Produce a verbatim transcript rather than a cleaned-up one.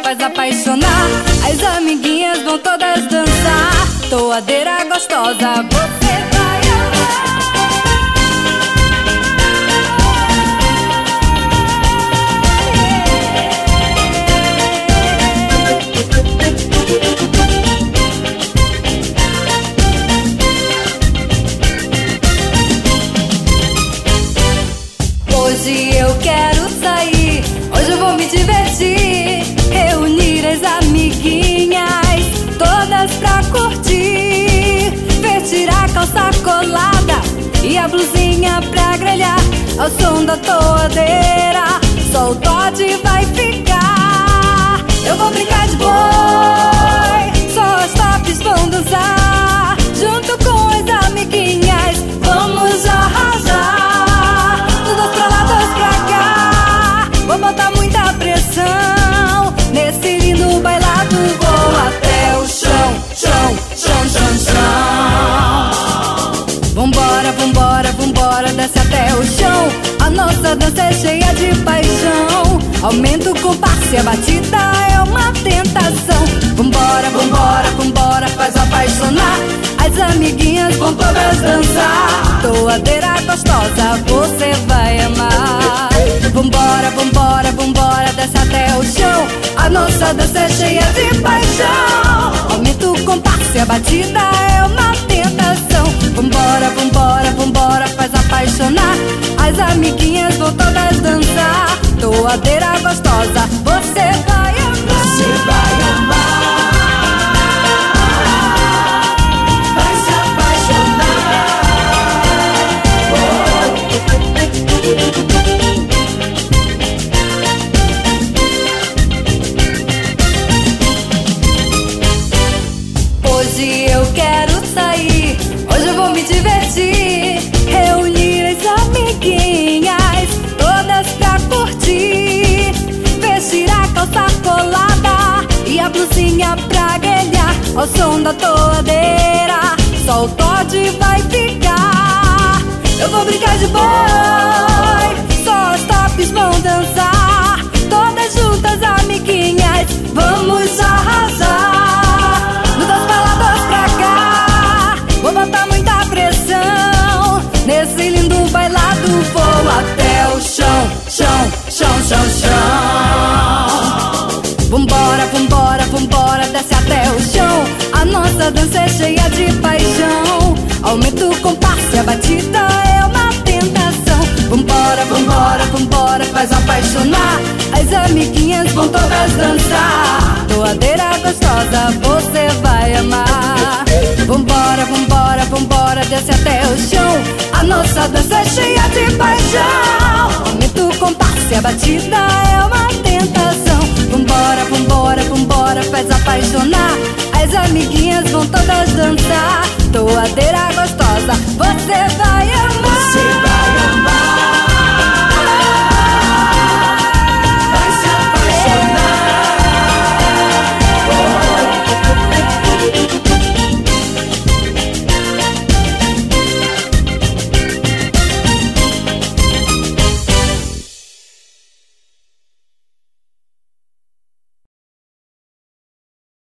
faz apaixonar. As amiguinhas vão todas dançar. Toadeira gostosa, você vai amar. Hoje eu quero sair, hoje eu vou me divertir. Reunir as amiguinhas, todas pra curtir. Vestir a calça colada e a blusinha pra grelhar. Ao som da toadeira, só o Todd vai ficar. Eu vou brincar de boi, só as tops vão dançar. Junto com as amiguinhas, vamos arrasar. Todas pra lá, todas pra cá. Vou botar muita pressão nesse lindo bailado. Vou até o chão, chão, chão, chão, chão. Vambora, vambora, vambora, desce até o chão. A nossa dança é cheia de paixão. Aumenta o compasso e a batida é uma tentação. Vambora, vambora, vambora, faz apaixonar. As amiguinhas vão todas dançar. Toadeira gostosa, você vai amar. Vambora, vambora, vambora, desce até o chão. A nossa dança é cheia de paixão. Aumenta o compasso e a batida é uma tentação. Vambora, vambora, vambora, faz apaixonar. As amiguinhas vão todas dançar. Toadeira gostosa, você vai amar. Você vai amar. Hoje eu quero sair, hoje eu vou me divertir. Reunir as amiguinhas, todas pra curtir. Vestir a calça colada e a blusinha pra grelhar. Ao som da toadeira, só o Todd vai ficar. Eu vou brincar de boi, só as tops vão dançar. Todas juntas, amiguinhas, vamos arrasar. Duas pra lá, duas pra cá. Vou botar muita pressão nesse lindo bailado. Vou até o chão, chão, chão, chão, chão. Vambora, vambora, vambora, desce até o chão. A nossa dança é cheia de paixão. Aumenta o compasso e a batida é uma tentação. Vambora, vambora, vambora, faz apaixonar. As amiguinhas vão todas dançar. Toadeira gostosa, você vai amar. Vambora, vambora, vambora, desce até o chão. A nossa dança é cheia de paixão. Aumenta o compasso e a batida é uma tentação. Vambora, vambora, vambora, faz apaixonar. As amiguinhas vão todas dançar. Toadeira gostosa.